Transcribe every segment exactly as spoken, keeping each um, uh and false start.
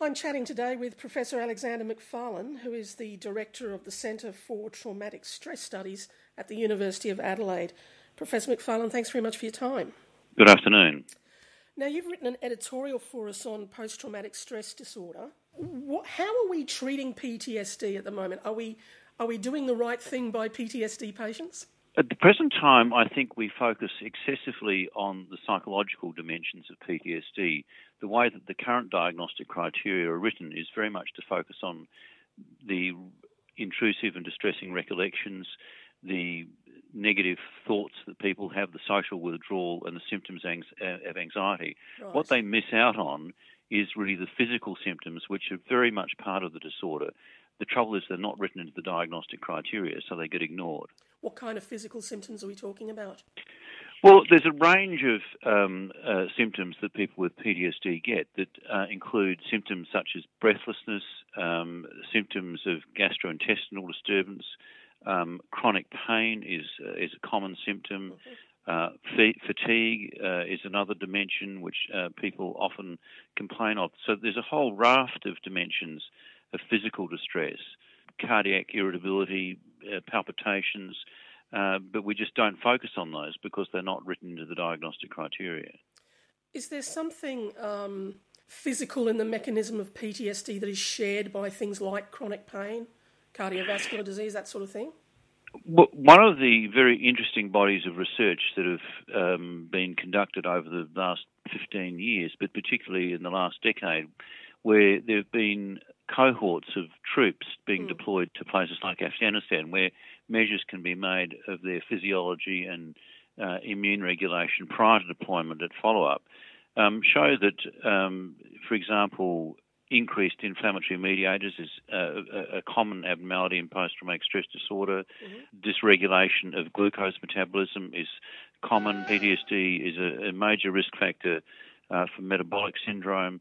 I'm chatting today with Professor Alexander Macfarlane, who is the Director of the Centre for Traumatic Stress Studies at the University of Adelaide. Professor Macfarlane, thanks very much for your time. Good afternoon. Now, you've written an editorial for us on post-traumatic stress disorder. What, how are we treating P T S D at the moment? Are we, are we doing the right thing by P T S D patients? At the present time, I think we focus excessively on the psychological dimensions of P T S D. The way that the current diagnostic criteria are written is very much to focus on the intrusive and distressing recollections, the negative thoughts that people have, the social withdrawal and the symptoms of anxiety. Right. What they miss out on is really the physical symptoms, which are very much part of the disorder. The trouble is they're not written into the diagnostic criteria, so they get ignored. What kind of physical symptoms are we talking about? Well, there's a range of um, uh, symptoms that people with P T S D get that uh, include symptoms such as breathlessness, um, symptoms of gastrointestinal disturbance, um, chronic pain is uh, is a common symptom. Mm-hmm. Uh, f- fatigue uh, is another dimension which uh, people often complain of. So there's a whole raft of dimensions of physical distress, cardiac irritability, uh, palpitations, uh, but we just don't focus on those because they're not written into the diagnostic criteria. Is there something um, physical in the mechanism of P T S D that is shared by things like chronic pain, cardiovascular disease, that sort of thing? Well, one of the very interesting bodies of research that have um, been conducted over the last fifteen years, but particularly in the last decade, where there have been cohorts of troops being mm. deployed to places like Afghanistan, where measures can be made of their physiology and uh, immune regulation prior to deployment at follow-up, um, show that, um, for example, increased inflammatory mediators is uh, a, a common abnormality in post-traumatic stress disorder. Mm-hmm. Dysregulation of glucose metabolism is common. P T S D is a, a major risk factor uh, for metabolic syndrome.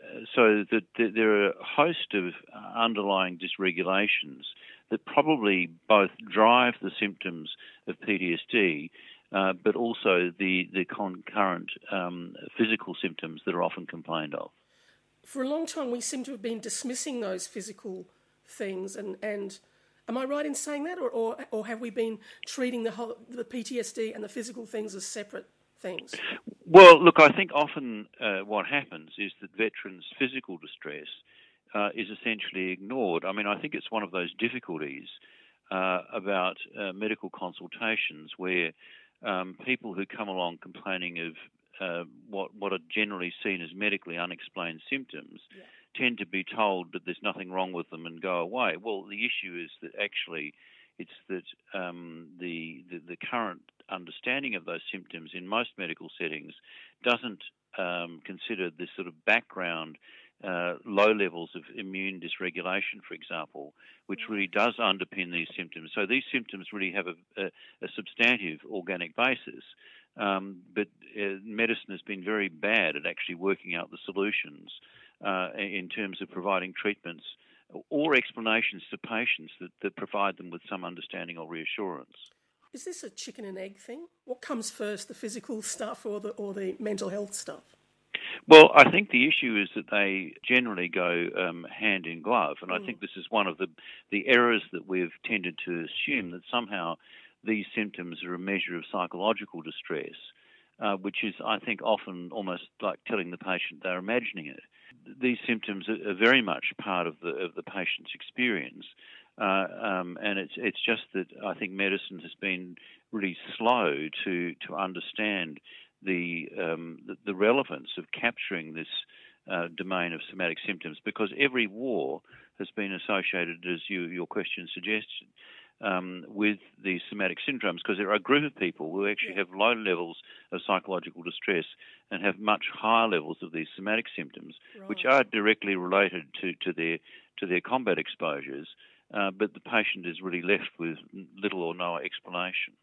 So that there are a host of underlying dysregulations that probably both drive the symptoms of P T S D, uh, but also the, the concurrent um, physical symptoms that are often complained of. For a long time, we seem to have been dismissing those physical things, and, and am I right in saying that, or, or or have we been treating the whole the P T S D and the physical things as separate things? Well, look, I think often uh, what happens is that veterans' physical distress uh, is essentially ignored. I mean, I think it's one of those difficulties uh, about uh, medical consultations where um, people who come along complaining of uh, what, what are generally seen as medically unexplained symptoms yeah. tend to be told that there's nothing wrong with them and go away. Well, the issue is that actually it's that um, the, the the current understanding of those symptoms in most medical settings doesn't um, consider this sort of background uh, low levels of immune dysregulation, for example, which really does underpin these symptoms. So these symptoms really have a, a, a substantive organic basis, um, but uh, medicine has been very bad at actually working out the solutions uh, in terms of providing treatments or explanations to patients that, that provide them with some understanding or reassurance. Is this a chicken and egg thing? What comes first, the physical stuff or the or the mental health stuff? Well, I think the issue is that they generally go um, hand in glove, and mm. I think this is one of the, the errors that we've tended to assume, that somehow these symptoms are a measure of psychological distress, uh, which is, I think, often almost like telling the patient they're imagining it. These symptoms are, are very much part of the of the patient's experience. Uh, um, and it's it's just that I think medicine has been really slow to to understand the the, the relevance of capturing this uh, domain of somatic symptoms, because every war has been associated, as you, your question suggested, um, with these somatic syndromes, because there are a group of people who actually have low levels of psychological distress and have much higher levels of these somatic symptoms, right, which are directly related to, to their to their combat exposures, uh, but the patient is really left with little or no explanation.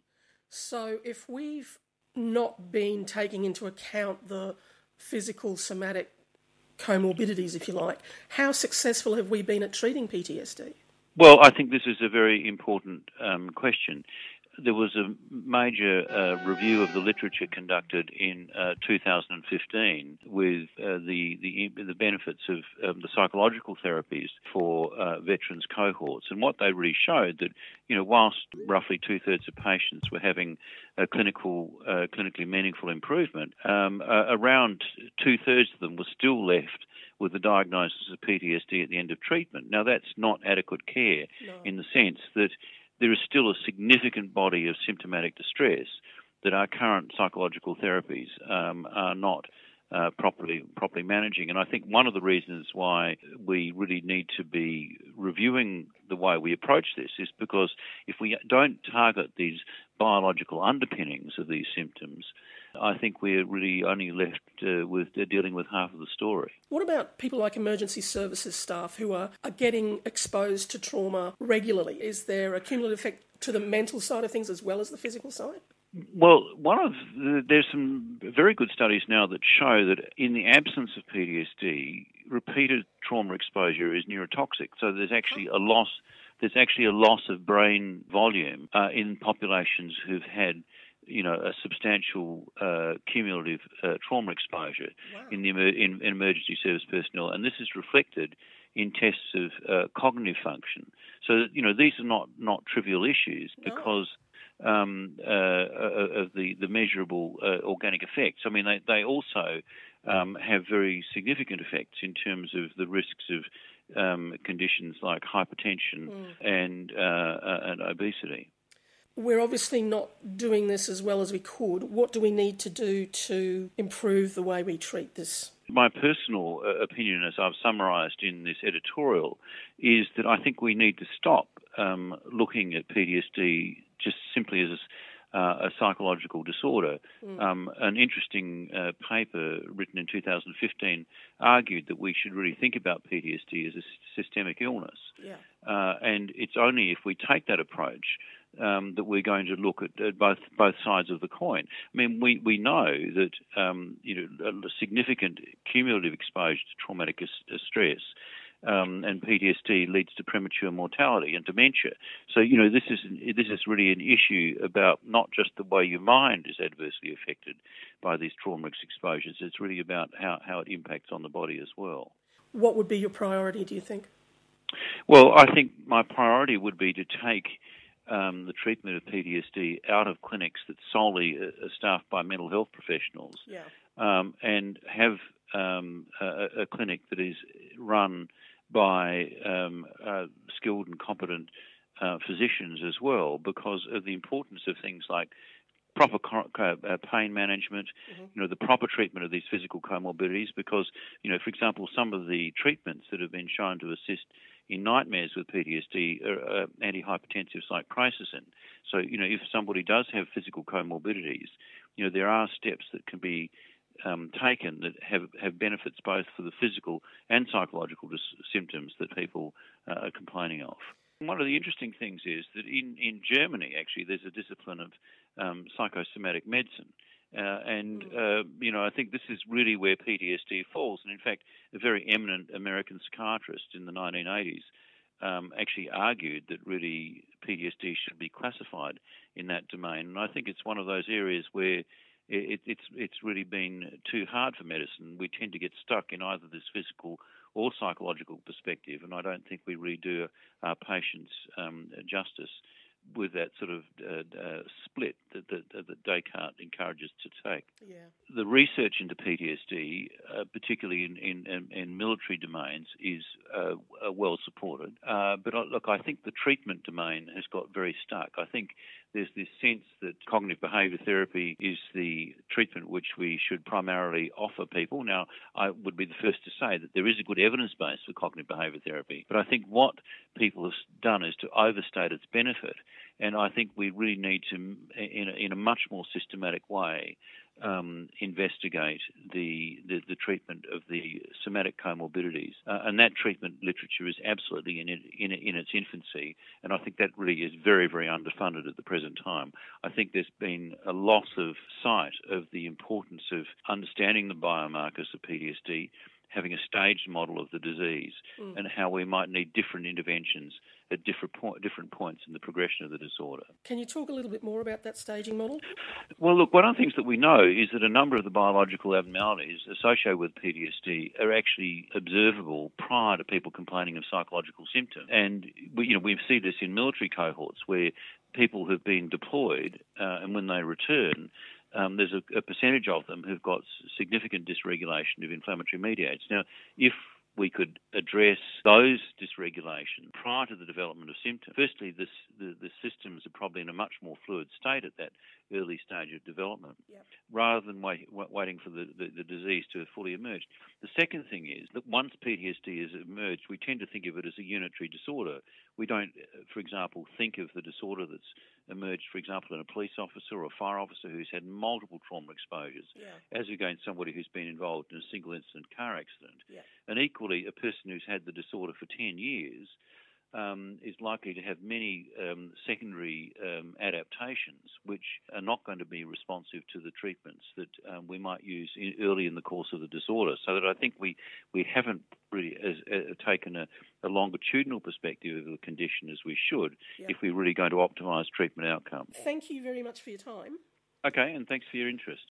So if we've not been taking into account the physical somatic comorbidities, if you like, how successful have we been at treating P T S D? Well, I think this is a very important um, question. there was a major uh, review of the literature conducted in uh, two thousand fifteen with uh, the, the the benefits of um, the psychological therapies for uh, veterans cohorts. And what they really showed that, you know, whilst roughly two-thirds of patients were having a clinical, uh, clinically meaningful improvement, um, uh, around two-thirds of them were still left with the diagnosis of P T S D at the end of treatment. Now, that's not adequate care no. in the sense that there is still a significant body of symptomatic distress that our current psychological therapies um, are not uh, properly properly managing. And I think one of the reasons why we really need to be reviewing the way we approach this is because if we don't target these biological underpinnings of these symptoms, I think we're really only left uh, with uh, dealing with half of the story. What about people like emergency services staff who are, are getting exposed to trauma regularly? Is there a cumulative effect to the mental side of things as well as the physical side? Well, one of the, there's some very good studies now that show that in the absence of P T S D, repeated trauma exposure is neurotoxic. So there's actually a loss. There's actually a loss of brain volume uh, in populations who've had, you know, a substantial uh, cumulative uh, trauma exposure wow. in the emer- in, in emergency service personnel, and this is reflected in tests of uh, cognitive function. So, you know, these are not, not trivial issues because um, uh, of the, the measurable uh, organic effects. I mean, they, they also um, have very significant effects in terms of the risks of um, conditions like hypertension mm. and, uh, and obesity. We're obviously not doing this as well as we could. What do we need to do to improve the way we treat this? My personal uh, opinion, as I've summarised in this editorial, is that I think we need to stop um, looking at P T S D just simply as uh, a psychological disorder. Mm. Um, an interesting uh, paper written in two thousand fifteen argued that we should really think about P T S D as a systemic illness. Yeah. Uh, and it's only if we take that approach Um, that we're going to look at uh, both both sides of the coin. I mean, we, we know that um, you know a significant cumulative exposure to traumatic stress um, and P T S D leads to premature mortality and dementia. So you know this is this is really an issue about not just the way your mind is adversely affected by these traumatic exposures. It's really about how, how it impacts on the body as well. What would be your priority, do you think? Well, I think my priority would be to take Um, the treatment of P T S D out of clinics that solely are staffed by mental health professionals yeah. um, and have um, a, a clinic that is run by um, uh, skilled and competent uh, physicians as well, because of the importance of things like proper uh, pain management, mm-hmm. you know, the proper treatment of these physical comorbidities, because, you know, for example, some of the treatments that have been shown to assist in nightmares with P T S D are uh, antihypertensives like prazosin. So, you know, if somebody does have physical comorbidities, you know, there are steps that can be um, taken that have, have benefits both for the physical and psychological dis- symptoms that people uh, are complaining of. One of the interesting things is that in, in Germany, actually, there's a discipline of um, psychosomatic medicine. Uh, and, uh, you know, I think this is really where P T S D falls. And, in fact, a very eminent American psychiatrist in the nineteen eighties um, actually argued that really P T S D should be classified in that domain. And I think it's one of those areas where it, it's, it's really been too hard for medicine. We tend to get stuck in either this physical or psychological perspective, and I don't think we really do our patients um, justice with that sort of uh, uh, split that, that, that Descartes encourages to take. Yeah. The research into P T S D, uh, particularly in, in, in military domains, is uh, uh, well supported. Uh, but uh, look, I think the treatment domain has got very stuck. I think there's this sense that cognitive behaviour therapy is the treatment which we should primarily offer people. Now, I would be the first to say that there is a good evidence base for cognitive behaviour therapy, but I think what people have done is to overstate its benefit. And I think we really need to, in a, in a much more systematic way, um, investigate the, the the treatment of the somatic comorbidities. Uh, and that treatment literature is absolutely in, in in its infancy. And I think that really is very, very underfunded at the present time. I think there's been a loss of sight of the importance of understanding the biomarkers of P T S D having a staged model of the disease mm. and how we might need different interventions at different, point, different points in the progression of the disorder. Can you talk a little bit more about that staging model? Well, look, one of the things that we know is that a number of the biological abnormalities associated with P T S D are actually observable prior to people complaining of psychological symptoms. And we, you know, we see this in military cohorts where people have been deployed uh, and when they return, Um, there's a, a percentage of them who've got significant dysregulation of inflammatory mediators. Now, if we could address those dysregulation prior to the development of symptoms, firstly, this, the, the systems are probably in a much more fluid state at that early stage of development, yep. rather than wait, waiting for the, the, the disease to fully emerge. The second thing is that once P T S D has emerged, we tend to think of it as a unitary disorder. We don't, for example, think of the disorder that's emerged, for example, in a police officer or a fire officer who's had multiple trauma exposures, yeah. as against somebody who's been involved in a single incident car accident. Yeah. And equally, a person who's had the disorder for ten years um, is likely to have many um, secondary um, adaptations which are not going to be responsive to the treatments that um, we might use in, early in the course of the disorder. So that I think we, we haven't really as, uh, taken a, a longitudinal perspective of the condition as we should yep. if we're really going to optimise treatment outcomes. Thank you very much for your time. Okay, and thanks for your interest.